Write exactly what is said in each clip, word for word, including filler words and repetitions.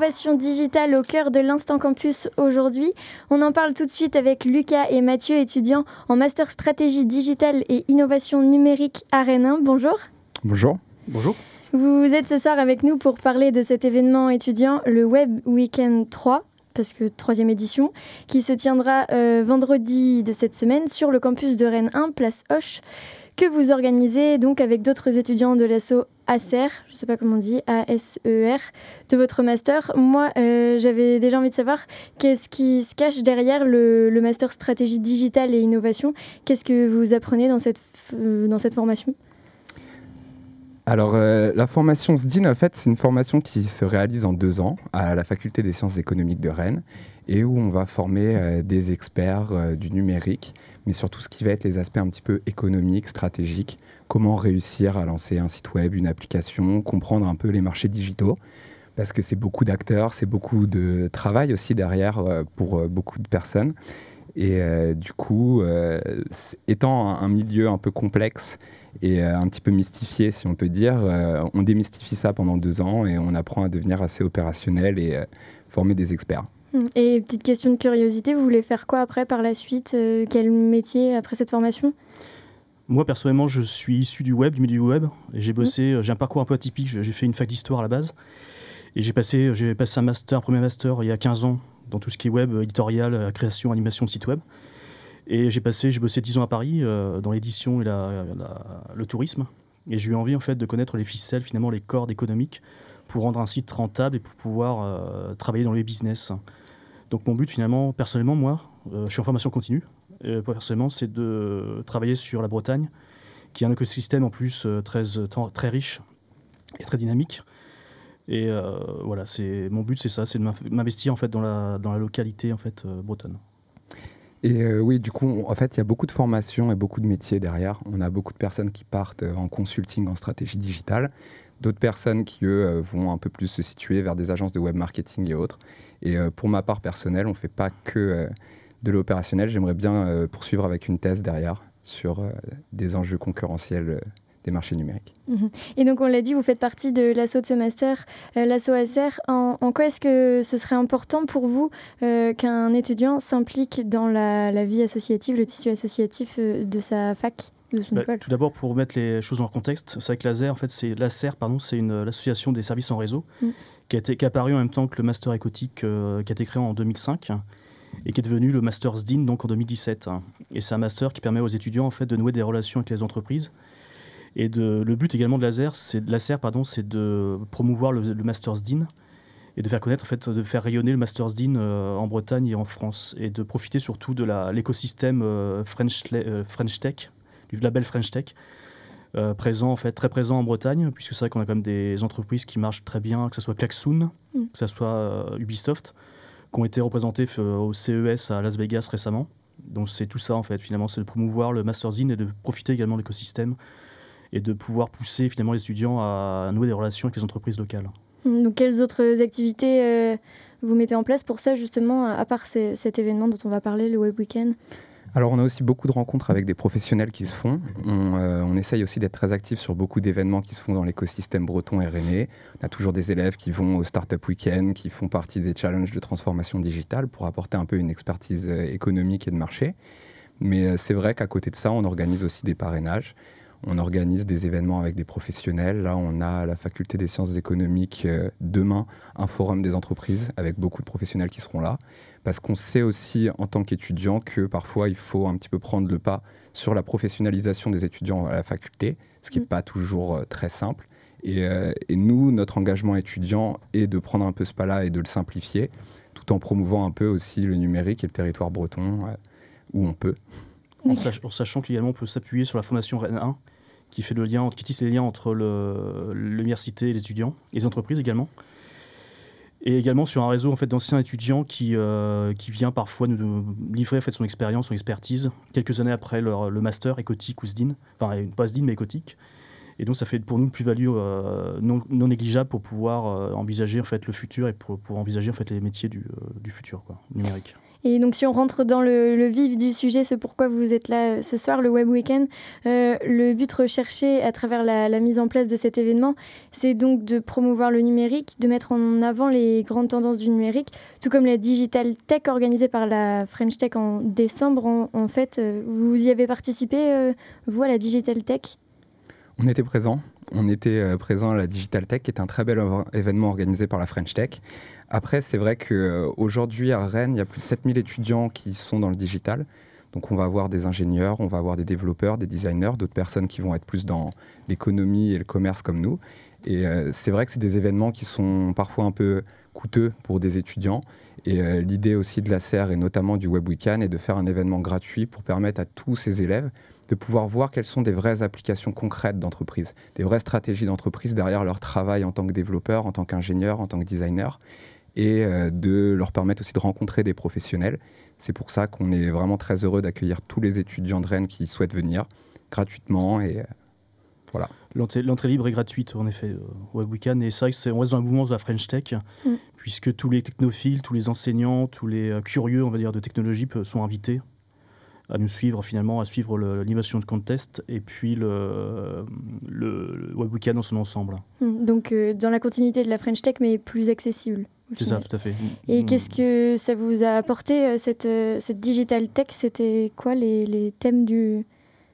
l'innovation digitale au cœur de l'Instant Campus aujourd'hui. On en parle tout de suite avec Lucas et Mathieu, étudiants en Master Stratégie Digitale et Innovation Numérique à Rennes un. Bonjour. Bonjour. Bonjour. Vous êtes ce soir avec nous pour parler de cet événement étudiant, le Web Weekend trois, parce que troisième édition, qui se tiendra euh, vendredi de cette semaine sur le campus de Rennes un, place Hoche, que vous organisez donc avec d'autres étudiants de l'asso A S E R, je ne sais pas comment on dit, A S E R, de votre master. Moi, euh, j'avais déjà envie de savoir qu'est-ce qui se cache derrière le, le master stratégie digitale et innovation. Qu'est-ce que vous apprenez dans cette, euh, dans cette formation ? Alors, euh, la formation S D I N, en fait, c'est une formation qui se réalise en deux ans à la Faculté des sciences économiques de Rennes et où on va former euh, des experts euh, du numérique, mais surtout ce qui va être les aspects un petit peu économiques, stratégiques, comment réussir à lancer un site web, une application, comprendre un peu les marchés digitaux, parce que c'est beaucoup d'acteurs, c'est beaucoup de travail aussi derrière euh, pour euh, beaucoup de personnes. Et euh, du coup, euh, étant un, un milieu un peu complexe et euh, un petit peu mystifié, si on peut dire, euh, on démystifie ça pendant deux ans et on apprend à devenir assez opérationnel et euh, former des experts. Et petite question de curiosité, vous voulez faire quoi après, par la suite ? euh, Quel métier après cette formation ? Moi, personnellement, je suis issu du web, du milieu du web. Et j'ai bossé, mmh. j'ai un parcours un peu atypique. J'ai fait une fac d'histoire à la base. Et j'ai passé, j'ai passé un master, premier master, il y a quinze ans, dans tout ce qui est web, éditorial, création, animation de sites web. Et j'ai passé, j'ai bossé dix ans à Paris, euh, dans l'édition et la, la, le tourisme. Et j'ai eu envie, en fait, de connaître les ficelles, finalement, les cordes économiques, pour rendre un site rentable et pour pouvoir euh, travailler dans les business. Donc mon but, finalement, personnellement, moi, euh, je suis en formation continue. Et personnellement, c'est de travailler sur la Bretagne, qui est un écosystème en plus euh, très, très riche et très dynamique. Et euh, voilà, c'est, mon but, c'est ça, c'est de m'investir en fait, dans, la, dans la localité en fait, euh, bretonne. Et euh, oui, du coup, on, en fait, il y a beaucoup de formations et beaucoup de métiers derrière. On a beaucoup de personnes qui partent en consulting, en stratégie digitale. D'autres personnes qui, eux, vont un peu plus se situer vers des agences de web marketing et autres. Et euh, pour ma part personnelle, on ne fait pas que euh, de l'opérationnel. J'aimerais bien euh, poursuivre avec une thèse derrière sur euh, des enjeux concurrentiels euh, des marchés numériques. Mmh. Et donc, on l'a dit, vous faites partie de l'asso de ce master, euh, l'asso A S E R. En, en quoi est-ce que ce serait important pour vous euh, qu'un étudiant s'implique dans la, la vie associative, le tissu associatif euh, de sa fac ? Bah, tout d'abord, pour remettre les choses en contexte, c'est vrai que l'A S E R, en fait, c'est, l'A S E R, pardon, c'est une, l'association des services en réseau mm. qui, a été, qui est apparue en même temps que le Master Écotique euh, qui a été créé en deux mille cinq et qui est devenu le Master S D I N donc, en deux mille dix-sept. Et c'est un master qui permet aux étudiants en fait, de nouer des relations avec les entreprises. Et de, le but également de l'A S E R, c'est, de l'A S E R, pardon, c'est de promouvoir le, le Master S D I N et de faire connaître, en fait, de faire rayonner le Master S D I N euh, en Bretagne et en France et de profiter surtout de la, l'écosystème euh, French, euh, French Tech, du label French Tech, euh, présent, en fait, très présent en Bretagne, puisque c'est vrai qu'on a quand même des entreprises qui marchent très bien, que ce soit Klaxoon, mm. que ce soit euh, Ubisoft, qui ont été représentées euh, au C E S à Las Vegas récemment. Donc c'est tout ça, en fait, finalement, c'est de promouvoir le Master S D I N et de profiter également de l'écosystème et de pouvoir pousser, finalement, les étudiants à nouer des relations avec les entreprises locales. Donc quelles autres activités euh, vous mettez en place pour ça, justement, à part ces, cet événement dont on va parler, le Web Weekend ? Alors, on a aussi beaucoup de rencontres avec des professionnels qui se font. On, euh, on essaye aussi d'être très actifs sur beaucoup d'événements qui se font dans l'écosystème breton et rennais. On a toujours des élèves qui vont au Startup Weekend, qui font partie des challenges de transformation digitale pour apporter un peu une expertise économique et de marché. Mais euh, c'est vrai qu'à côté de ça, on organise aussi des parrainages. On organise des événements avec des professionnels. Là, on a à la Faculté des sciences économiques, euh, demain, un forum des entreprises avec beaucoup de professionnels qui seront là. Parce qu'on sait aussi, en tant qu'étudiant, que parfois, il faut un petit peu prendre le pas sur la professionnalisation des étudiants à la faculté, ce qui n'est pas toujours euh, très simple. Et, euh, et nous, notre engagement étudiant est de prendre un peu ce pas-là et de le simplifier, tout en promouvant un peu aussi le numérique et le territoire breton, euh, où on peut. En, sach- en sachant qu'également, on peut s'appuyer sur la Fondation Rennes un, qui, fait le lien, qui tisse les liens entre le, l'université et les étudiants, et les entreprises également. Et également sur un réseau en fait, d'anciens étudiants qui, euh, qui vient parfois nous livrer en fait, son expérience, son expertise, quelques années après leur, le master écotique ou S D I N, enfin pas S D I N mais écotique. Et donc ça fait pour nous une plus-value euh, non, non négligeable pour pouvoir euh, envisager en fait, le futur et pour, pour envisager en fait, les métiers du, euh, du futur quoi, numérique. Et donc si on rentre dans le, le vif du sujet, ce pourquoi vous êtes là ce soir, le Web Weekend, euh, le but recherché à travers la, la mise en place de cet événement, c'est donc de promouvoir le numérique, de mettre en avant les grandes tendances du numérique, tout comme la Digital Tech organisée par la French Tech en décembre. En, en fait, vous y avez participé, euh, vous, à la Digital Tech ? On était présents. On était euh, présents à la Digital Tech, qui est un très bel événement organisé par la French Tech. Après, c'est vrai qu'aujourd'hui, à Rennes, il y a plus de sept mille étudiants qui sont dans le digital. Donc, on va avoir des ingénieurs, on va avoir des développeurs, des designers, d'autres personnes qui vont être plus dans l'économie et le commerce comme nous. Et euh, c'est vrai que c'est des événements qui sont parfois un peu coûteux pour des étudiants. Et euh, l'idée aussi de la C E R et notamment du Web Weekend est de faire un événement gratuit pour permettre à tous ces élèves de pouvoir voir quelles sont des vraies applications concrètes d'entreprise, des vraies stratégies d'entreprise derrière leur travail en tant que développeur, en tant qu'ingénieur, en tant que designer, et euh, de leur permettre aussi de rencontrer des professionnels. C'est pour ça qu'on est vraiment très heureux d'accueillir tous les étudiants de Rennes qui souhaitent venir gratuitement. Et euh, voilà. L'entrée, l'entrée libre est gratuite, en effet, au Web Weekend. Et c'est vrai que c'est, on reste dans la mouvement de la French Tech, mm. puisque tous les technophiles, tous les enseignants, tous les euh, curieux, on va dire, de technologie sont invités à nous suivre, finalement, à suivre le, l'animation de contest et puis le, le, le Web Weekend dans son ensemble. Mm. Donc, euh, dans la continuité de la French Tech, mais plus accessible. C'est final. ça, tout à fait. Et mm. qu'est-ce que ça vous a apporté, cette, cette Digital Tech ? C'était quoi les, les thèmes du...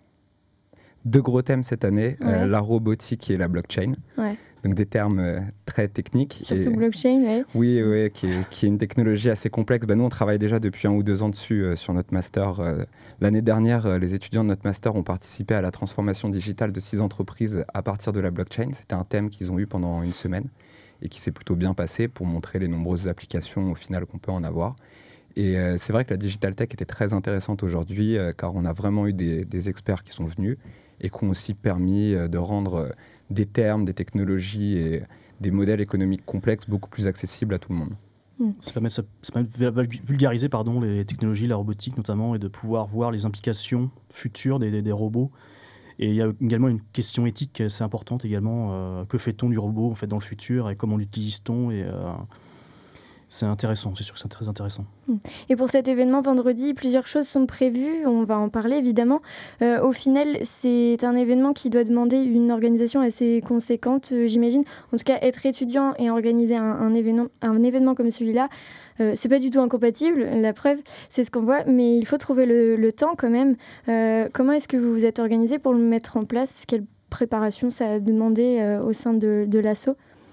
Deux gros thèmes cette année, ouais. euh, la robotique et la blockchain. Ouais. Donc des termes euh, très techniques. Surtout et... blockchain, oui. Oui, oui, qui est, qui est une technologie assez complexe. Ben, nous, on travaille déjà depuis un ou deux ans dessus euh, sur notre master. Euh, l'année dernière, euh, les étudiants de notre master ont participé à la transformation digitale de six entreprises à partir de la blockchain. C'était un thème qu'ils ont eu pendant une semaine et qui s'est plutôt bien passé pour montrer les nombreuses applications au final qu'on peut en avoir. Et euh, c'est vrai que la Digital Tech était très intéressante aujourd'hui euh, car on a vraiment eu des, des experts qui sont venus et qui ont aussi permis euh, de rendre euh, des termes, des technologies et des modèles économiques complexes beaucoup plus accessibles à tout le monde. Mmh. Ça permet, ça, ça permet de vulgariser pardon, les technologies, la robotique notamment, et de pouvoir voir les implications futures des, des, des robots. Et il y a également une question éthique assez importante également. Euh, que fait-on du robot en fait, dans le futur et comment l'utilise-t-on et, euh, c'est intéressant, c'est sûr que c'est très intéressant. Et pour cet événement vendredi, plusieurs choses sont prévues, on va en parler évidemment. Euh, au final, c'est un événement qui doit demander une organisation assez conséquente, euh, j'imagine. En tout cas, être étudiant et organiser un, un, événement, un événement comme celui-là, euh, c'est pas du tout incompatible, la preuve, c'est ce qu'on voit, mais il faut trouver le, le temps quand même. Euh, comment est-ce que vous vous êtes organisé pour le mettre en place ? Quelle préparation ça a demandé euh, au sein de, de l'asso ?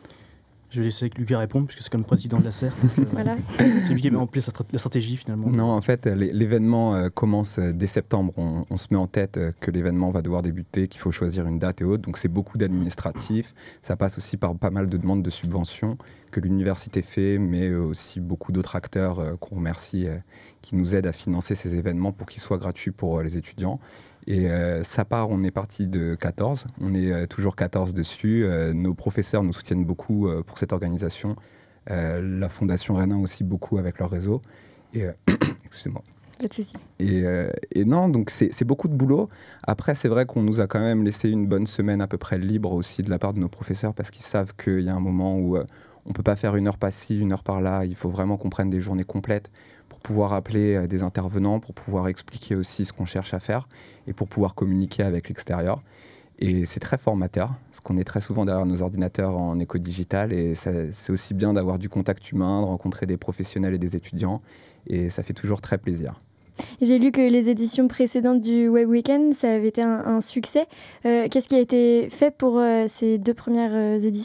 Je vais laisser Lucas répondre, puisque c'est comme le président de la C E R. Donc, euh, voilà. C'est lui qui a mis en place la stratégie, finalement. Non, en fait, l'événement euh, commence dès septembre. On, on se met en tête euh, que l'événement va devoir débuter, qu'il faut choisir une date et autres. Donc, c'est beaucoup d'administratifs. Ça passe aussi par pas mal de demandes de subventions que l'université fait, mais aussi beaucoup d'autres acteurs euh, qu'on remercie, euh, qui nous aident à financer ces événements pour qu'ils soient gratuits pour euh, les étudiants. Et euh, ça part, on est parti de quatorze, on est euh, toujours quatorze dessus. Euh, nos professeurs nous soutiennent beaucoup euh, pour cette organisation. Euh, la Fondation Rennes aussi beaucoup avec leur réseau. Et, euh, excusez-moi. Pas de souci. Et, euh, et non, donc c'est, c'est beaucoup de boulot. Après, c'est vrai qu'on nous a quand même laissé une bonne semaine à peu près libre aussi de la part de nos professeurs parce qu'ils savent qu'il y a un moment où euh, on ne peut pas faire une heure par-ci, une heure par-là. Il faut vraiment qu'on prenne des journées complètes pour pouvoir appeler euh, des intervenants, pour pouvoir expliquer aussi ce qu'on cherche à faire et pour pouvoir communiquer avec l'extérieur. Et c'est très formateur, parce qu'on est très souvent derrière nos ordinateurs en éco-digital et ça, c'est aussi bien d'avoir du contact humain, de rencontrer des professionnels et des étudiants et ça fait toujours très plaisir. J'ai lu que les éditions précédentes du Web Weekend, ça avait été un, un succès. Euh, qu'est-ce qui a été fait pour euh, ces deux premières euh, éditions ?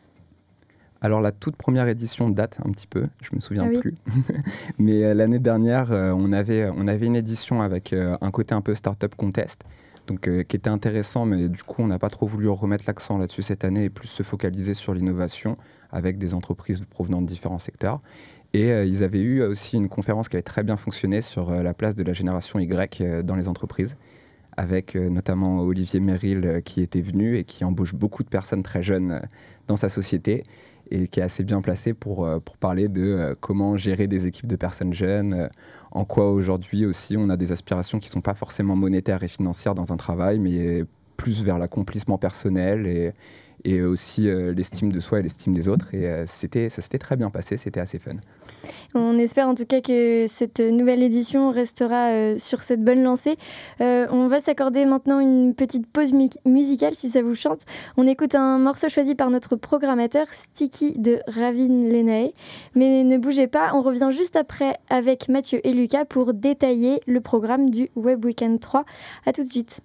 Alors la toute première édition date un petit peu, je me souviens ah oui. plus. Mais euh, l'année dernière, euh, on, avait, on avait une édition avec euh, un côté un peu startup contest, donc, euh, qui était intéressant, mais du coup on n'a pas trop voulu remettre l'accent là-dessus cette année et plus se focaliser sur l'innovation avec des entreprises provenant de différents secteurs. Et euh, ils avaient eu aussi une conférence qui avait très bien fonctionné sur euh, la place de la génération Y euh, dans les entreprises, avec euh, notamment Olivier Merrill euh, qui était venu et qui embauche beaucoup de personnes très jeunes euh, dans sa société et qui est assez bien placé pour, euh, pour parler de euh, comment gérer des équipes de personnes jeunes, euh, en quoi aujourd'hui aussi on a des aspirations qui ne sont pas forcément monétaires et financières dans un travail, mais plus vers l'accomplissement personnel et, et aussi euh, l'estime de soi et l'estime des autres. Et euh, c'était, ça s'était très bien passé, c'était assez fun. On espère en tout cas que cette nouvelle édition restera euh, sur cette bonne lancée. Euh, on va s'accorder maintenant une petite pause mu- musicale si ça vous chante. On écoute un morceau choisi par notre programmateur, Sticky de Ravin Lenae. Mais ne bougez pas, on revient juste après avec Mathieu et Lucas pour détailler le programme du Web Weekend trois. À tout de suite.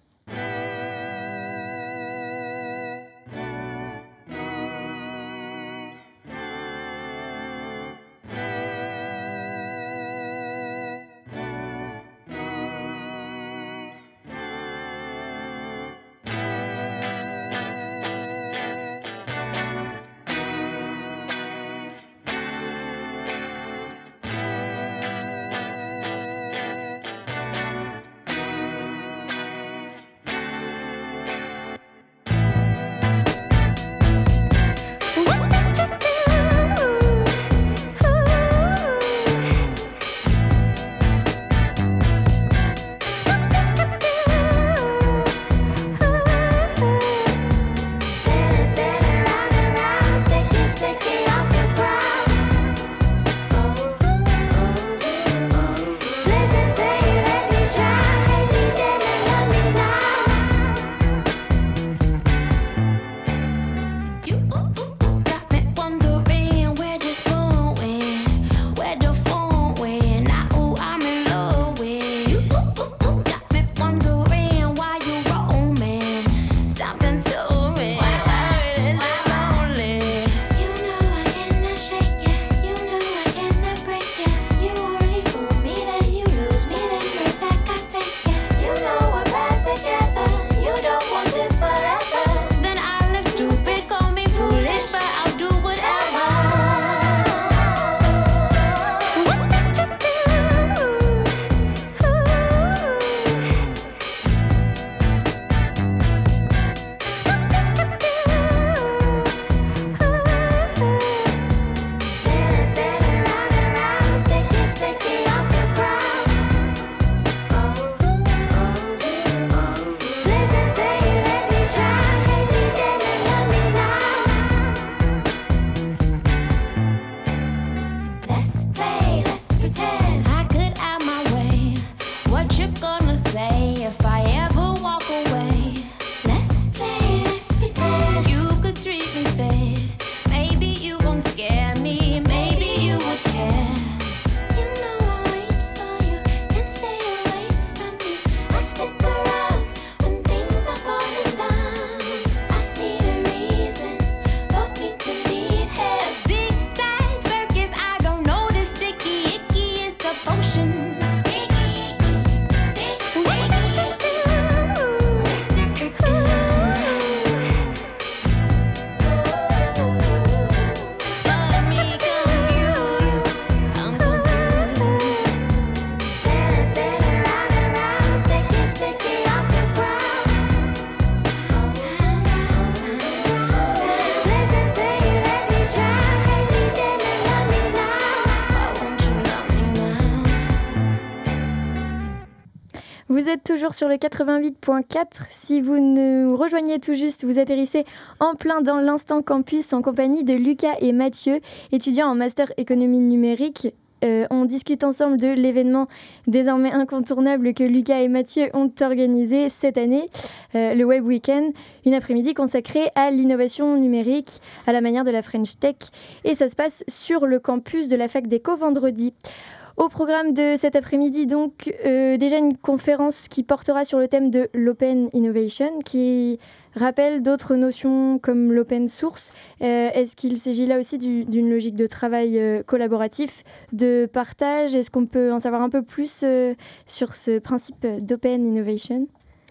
Vous êtes toujours sur le quatre-vingt-huit point quatre. Si vous nous rejoignez tout juste, vous atterrissez en plein dans l'Instant Campus en compagnie de Lucas et Mathieu, étudiants en Master Économie Numérique. Euh, on discute ensemble de l'événement désormais incontournable que Lucas et Mathieu ont organisé cette année, euh, le Web Weekend, une après-midi consacrée à l'innovation numérique à la manière de la French Tech. Et ça se passe sur le campus de la Fac d'Éco vendredi. Au programme de cet après-midi, donc, euh, déjà une conférence qui portera sur le thème de l'Open Innovation, qui rappelle d'autres notions comme l'open source. Euh, est-ce qu'il s'agit là aussi du, d'une logique de travail euh, collaboratif, de partage ? Est-ce qu'on peut en savoir un peu plus euh, sur ce principe d'Open Innovation ?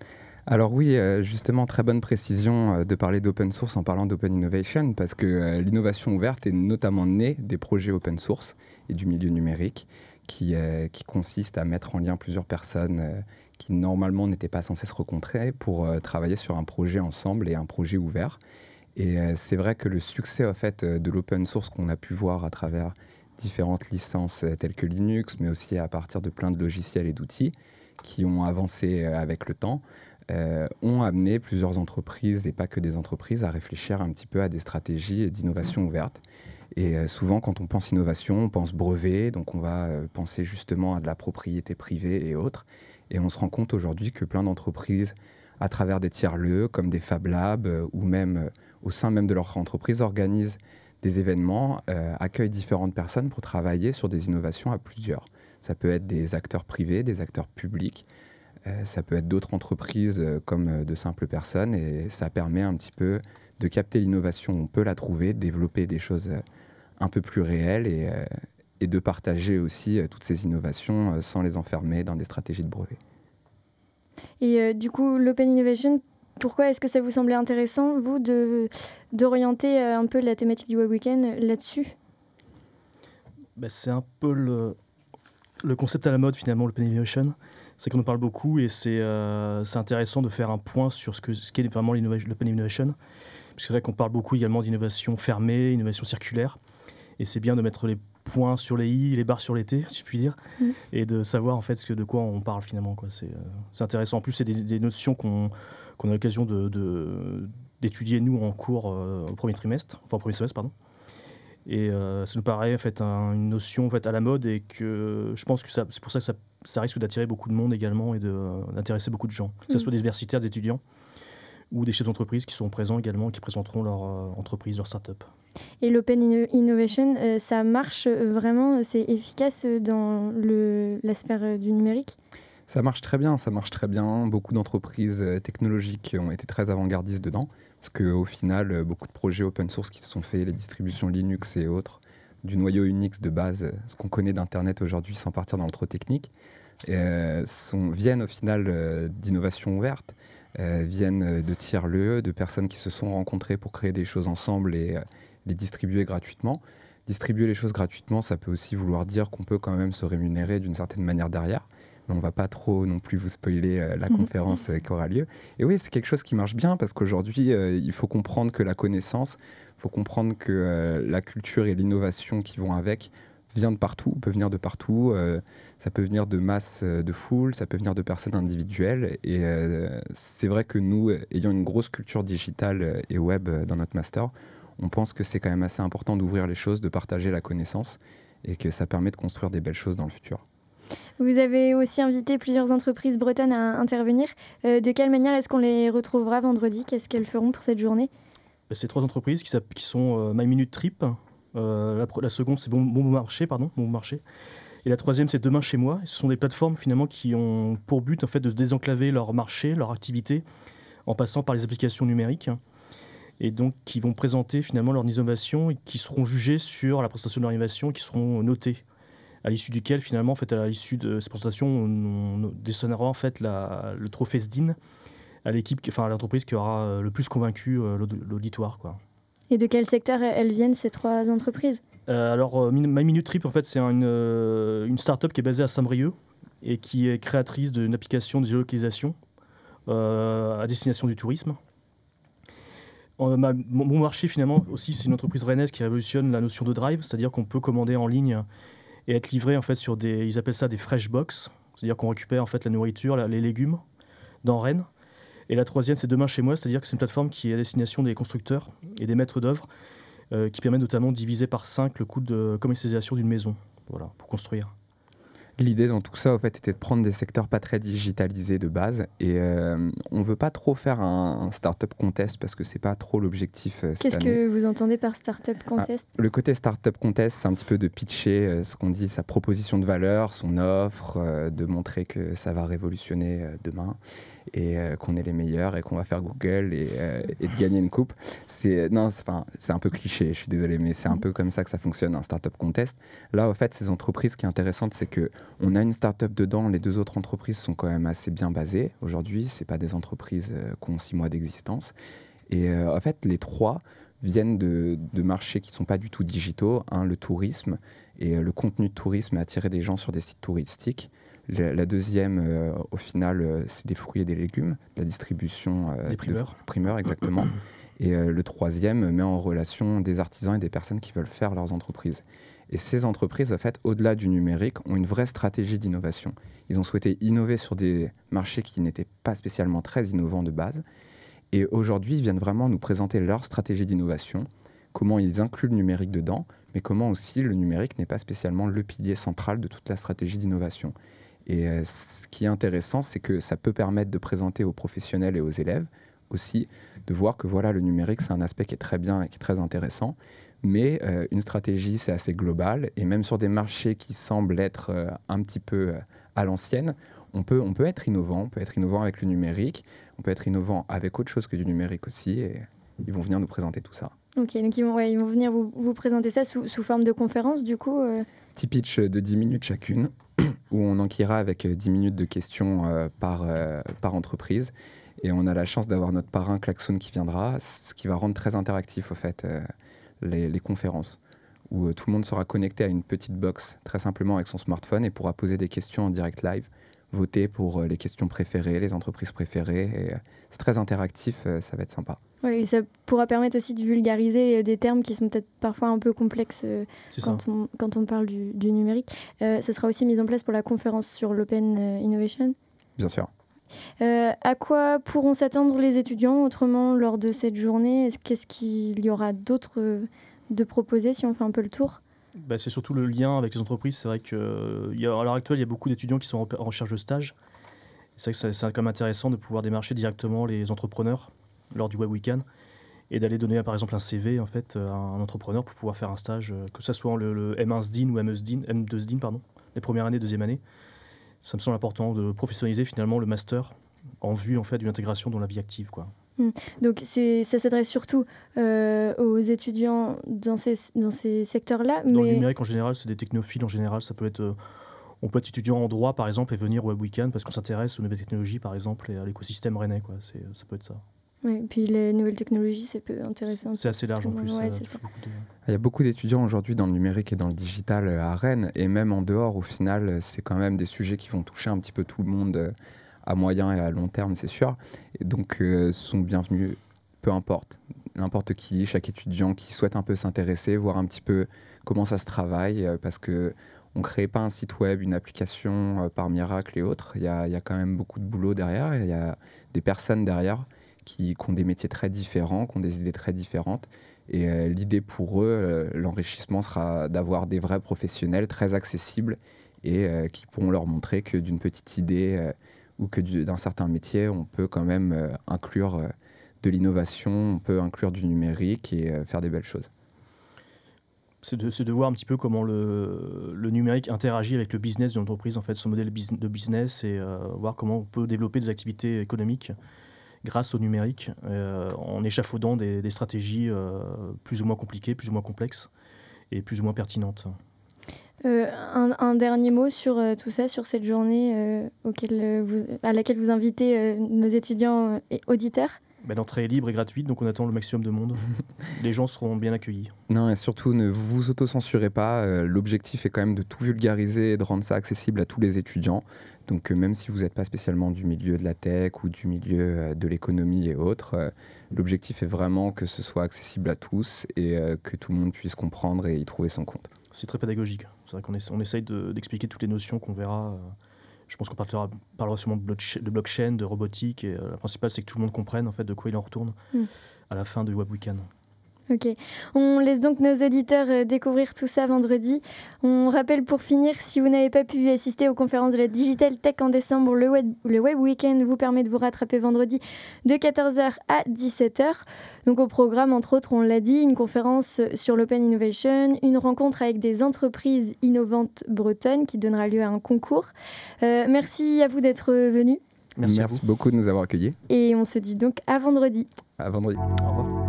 Alors oui, justement, très bonne précision de parler d'open source en parlant d'open innovation, parce que l'innovation ouverte est notamment née des projets open source et du milieu numérique, qui, euh, qui consiste à mettre en lien plusieurs personnes euh, qui normalement n'étaient pas censées se rencontrer pour euh, travailler sur un projet ensemble et un projet ouvert. Et euh, c'est vrai que le succès en fait, de l'open source qu'on a pu voir à travers différentes licences euh, telles que Linux, mais aussi à partir de plein de logiciels et d'outils qui ont avancé euh, avec le temps, euh, ont amené plusieurs entreprises, et pas que des entreprises, à réfléchir un petit peu à des stratégies d'innovation ouverte. Et euh, souvent, quand on pense innovation, on pense brevet, donc on va euh, penser justement à de la propriété privée et autres. Et on se rend compte aujourd'hui que plein d'entreprises, à travers des tiers-lieux, comme des Fab Labs, euh, ou même euh, au sein même de leur entreprise, organisent des événements, euh, accueillent différentes personnes pour travailler sur des innovations à plusieurs. Ça peut être des acteurs privés, des acteurs publics, euh, ça peut être d'autres entreprises euh, comme euh, de simples personnes, et ça permet un petit peu de capter l'innovation, on peut la trouver, développer des choses euh, un peu plus réelles et, euh, et de partager aussi euh, toutes ces innovations euh, sans les enfermer dans des stratégies de brevet. Et euh, du coup, l'Open Innovation, pourquoi est-ce que ça vous semblait intéressant, vous, de, d'orienter euh, un peu la thématique du Web Weekend là-dessus ? Bah, c'est un peu le, le concept à la mode, finalement, l'Open Innovation. C'est qu'on en parle beaucoup et c'est, euh, c'est intéressant de faire un point sur ce, que, ce qu'est vraiment l'Open Innovation. Parce que c'est vrai qu'on parle beaucoup également d'innovation fermée, innovation circulaire. Et c'est bien de mettre les points sur les i, les barres sur les t, si je puis dire, mmh. et de savoir en fait ce que, de quoi on parle finalement, quoi. C'est, euh, c'est intéressant. En plus, c'est des, des notions qu'on, qu'on a l'occasion de, de, d'étudier, nous, en cours euh, au premier trimestre, enfin au premier semestre, pardon. Et euh, ça nous paraît en fait, un, une notion en fait, à la mode et que je pense que ça, c'est pour ça que ça, ça risque d'attirer beaucoup de monde également et de, d'intéresser beaucoup de gens, que ce soit des universitaires, des étudiants ou des chefs d'entreprise qui seront présents également, qui présenteront leur euh, entreprise, leur start-up. Et l'Open Innovation, euh, ça marche vraiment, c'est efficace dans le, la sphère du numérique ? Ça marche très bien, ça marche très bien. Beaucoup d'entreprises technologiques ont été très avant-gardistes dedans, parce qu'au final, beaucoup de projets open source qui se sont faits, les distributions Linux et autres, du noyau Unix de base, ce qu'on connaît d'Internet aujourd'hui sans partir dans le trop technique, euh, sont, viennent au final euh, d'innovations ouvertes, euh, viennent de tiers-lieux, de personnes qui se sont rencontrées pour créer des choses ensemble et euh, les distribuer gratuitement. Distribuer les choses gratuitement, ça peut aussi vouloir dire qu'on peut quand même se rémunérer d'une certaine manière derrière. Mais on ne va pas trop non plus vous spoiler euh, la conférence euh, qui aura lieu. Et oui, c'est quelque chose qui marche bien parce qu'aujourd'hui, euh, il faut comprendre que la connaissance, il faut comprendre que euh, la culture et l'innovation qui vont avec vient de partout, peut venir de partout. Euh, ça peut venir de masse euh, de foule, ça peut venir de personnes individuelles. Et euh, c'est vrai que nous, ayant une grosse culture digitale et web dans notre master, on pense que c'est quand même assez important d'ouvrir les choses, de partager la connaissance et que ça permet de construire des belles choses dans le futur. Vous avez aussi invité plusieurs entreprises bretonnes à intervenir. Euh, de quelle manière est-ce qu'on les retrouvera vendredi ? Qu'est-ce qu'elles feront pour cette journée ? C'est trois entreprises qui, qui sont euh, My Minute Trip. Euh, la, la seconde, c'est Bon, bon Marché, pardon, Bon Marché. Et la troisième, c'est Demain chez moi. Ce sont des plateformes finalement qui ont pour but en fait de se désenclaver leur marché, leur activité, en passant par les applications numériques. Et donc qui vont présenter finalement leurs innovations et qui seront jugées sur la présentation de leur innovation et qui seront notées. À l'issue duquel, finalement, en fait, à l'issue de ces présentations, on, on décernera en fait la, le trophée S D I N à l'équipe, enfin à l'entreprise qui aura le plus convaincu euh, l'auditoire, quoi. Et de quel secteur elles viennent, ces trois entreprises ? euh, Alors, euh, My Minute Trip, en fait, c'est une, euh, une start-up qui est basée à Saint-Brieuc et qui est créatrice d'une application de géolocalisation euh, à destination du tourisme. Euh, ma, Bon Marché, finalement, aussi, c'est une entreprise rennaise qui révolutionne la notion de drive, c'est-à-dire qu'on peut commander en ligne et être livré en fait sur des, ils appellent ça des fresh box, c'est-à-dire qu'on récupère en fait la nourriture, la, les légumes dans Rennes. Et la troisième, c'est Demain chez moi, c'est-à-dire que c'est une plateforme qui est à destination des constructeurs et des maîtres d'œuvre, euh, qui permet notamment de diviser par cinq le coût de commercialisation d'une maison, voilà, pour construire. L'idée dans tout ça, en fait, était de prendre des secteurs pas très digitalisés de base. Et euh, on ne veut pas trop faire un, un startup contest parce que ce n'est pas trop l'objectif euh, cette Qu'est-ce année. que vous entendez par startup contest ? ah, Le côté startup contest, c'est un petit peu de pitcher euh, ce qu'on dit, sa proposition de valeur, son offre, euh, de montrer que ça va révolutionner euh, demain et euh, qu'on est les meilleurs et qu'on va faire Google et, euh, et de gagner une coupe. C'est, non, c'est, enfin, c'est un peu cliché, je suis désolé, mais c'est un peu comme ça que ça fonctionne, un startup contest. Là, en fait, ces entreprises, ce qui est intéressant, c'est que on a une start-up dedans, les deux autres entreprises sont quand même assez bien basées. Aujourd'hui, ce n'est pas des entreprises euh, qui ont six mois d'existence. Et euh, en fait, les trois viennent de, de marchés qui ne sont pas du tout digitaux. Un, le tourisme, et euh, le contenu de tourisme est attirer des gens sur des sites touristiques. Le, la deuxième, euh, au final, euh, c'est des fruits et des légumes, la distribution euh, des primeurs. De primeurs, exactement. Et euh, le troisième met en relation des artisans et des personnes qui veulent faire leurs entreprises. Et ces entreprises, en fait, au-delà du numérique, ont une vraie stratégie d'innovation. Ils ont souhaité innover sur des marchés qui n'étaient pas spécialement très innovants de base. Et aujourd'hui, ils viennent vraiment nous présenter leur stratégie d'innovation, comment ils incluent le numérique dedans, mais comment aussi le numérique n'est pas spécialement le pilier central de toute la stratégie d'innovation. Et euh, ce qui est intéressant, c'est que ça peut permettre de présenter aux professionnels et aux élèves aussi, de voir que voilà, le numérique, c'est un aspect qui est très bien et qui est très intéressant. Mais euh, une stratégie, c'est assez global. Et même sur des marchés qui semblent être euh, un petit peu euh, à l'ancienne, on peut, on peut être innovant. On peut être innovant avec le numérique. On peut être innovant avec autre chose que du numérique aussi. Et ils vont venir nous présenter tout ça. Ok, donc ils vont, ouais, ils vont venir vous, vous présenter ça sous, sous forme de conférence, du coup euh... Petit pitch de dix minutes chacune, où on enquillera avec dix minutes de questions euh, par, euh, par entreprise. Et on a la chance d'avoir notre parrain Klaxoon qui viendra, ce qui va rendre très interactif, au fait, euh, les, les conférences, où euh, tout le monde sera connecté à une petite box, très simplement avec son smartphone, et pourra poser des questions en direct live, voter pour euh, les questions préférées, les entreprises préférées. Et, euh, c'est très interactif, euh, ça va être sympa. Ouais, et ça pourra permettre aussi de vulgariser des termes qui sont peut-être parfois un peu complexes euh, quand, on, quand on parle du, du numérique. Euh, ce sera aussi mis en place pour la conférence sur l'Open Innovation. Bien sûr. Euh, à quoi pourront s'attendre les étudiants autrement lors de cette journée ? Est-ce, qu'est-ce qu'il y aura d'autre euh, de proposé si on fait un peu le tour ? Bah, c'est surtout le lien avec les entreprises. C'est vrai qu'à euh, l'heure actuelle, il y a beaucoup d'étudiants qui sont en recherche de stage. C'est vrai que c'est, c'est quand même intéressant de pouvoir démarcher directement les entrepreneurs lors du Web Weekend et d'aller donner par exemple un C V en fait, à un entrepreneur pour pouvoir faire un stage, que ce soit le, le M un S D I N ou M deux S D I N, pardon, les premières années, deuxième année. Ça me semble important de professionnaliser finalement le master en vue en fait, d'une intégration dans la vie active, quoi. Mmh. Donc c'est, ça s'adresse surtout euh, aux étudiants dans ces, dans ces secteurs-là. Dans mais... le numérique en général, c'est des technophiles en général. Ça peut être, euh, on peut être étudiant en droit par exemple et venir au Web Weekend parce qu'on s'intéresse aux nouvelles technologies par exemple et à l'écosystème rennais, quoi. C'est, ça peut être ça. Oui, puis les nouvelles technologies, c'est peu intéressant. C'est assez large en plus. Ouais, ça, c'est ça. beaucoup de... Il y a beaucoup d'étudiants aujourd'hui dans le numérique et dans le digital à Rennes, et même en dehors, au final, c'est quand même des sujets qui vont toucher un petit peu tout le monde à moyen et à long terme, c'est sûr. Et donc, euh, sont bienvenus, peu importe, n'importe qui, chaque étudiant qui souhaite un peu s'intéresser, voir un petit peu comment ça se travaille, parce que on ne crée pas un site web, une application euh, par miracle et autres. Il y a, il y a quand même beaucoup de boulot derrière, il y a des personnes derrière qui, qui ont des métiers très différents, qui ont des idées très différentes. Et euh, l'idée pour eux, euh, l'enrichissement sera d'avoir des vrais professionnels très accessibles et euh, qui pourront leur montrer que d'une petite idée euh, ou que du, d'un certain métier, on peut quand même euh, inclure euh, de l'innovation, on peut inclure du numérique et euh, faire des belles choses. C'est de, c'est de voir un petit peu comment le, le numérique interagit avec le business de l'entreprise, en fait, son modèle de business, et euh, voir comment on peut développer des activités économiques grâce au numérique, euh, en échafaudant des, des stratégies euh, plus ou moins compliquées, plus ou moins complexes et plus ou moins pertinentes. Euh, un, un dernier mot sur euh, tout ça, sur cette journée euh, auquel, euh, vous, à laquelle vous invitez euh, nos étudiants et auditeurs. Ben, l'entrée est libre et gratuite, donc on attend le maximum de monde. Les gens seront bien accueillis. Non, et surtout, ne vous autocensurez pas. Euh, l'objectif est quand même de tout vulgariser et de rendre ça accessible à tous les étudiants. Donc euh, même si vous n'êtes pas spécialement du milieu de la tech ou du milieu euh, de l'économie et autres, euh, l'objectif est vraiment que ce soit accessible à tous et euh, que tout le monde puisse comprendre et y trouver son compte. C'est très pédagogique. C'est vrai qu'on essa- on essaye de, d'expliquer toutes les notions qu'on verra. Euh, je pense qu'on parlera, parlera sûrement de, blockchain, de blockchain, de robotique. Et euh, la principale, c'est que tout le monde comprenne en fait, de quoi il en retourne mm. à la fin du Web Weekend. Ok. On laisse donc nos auditeurs euh, découvrir tout ça vendredi. On rappelle pour finir, si vous n'avez pas pu assister aux conférences de la Digital Tech en décembre, le Web, le Web Weekend vous permet de vous rattraper vendredi de quatorze heures à dix-sept heures. Donc au programme, entre autres, on l'a dit, une conférence sur l'Open Innovation, une rencontre avec des entreprises innovantes bretonnes qui donnera lieu à un concours. Euh, merci à vous d'être venus. Merci, merci beaucoup de nous avoir accueillis. Et on se dit donc à vendredi. À vendredi. Au revoir.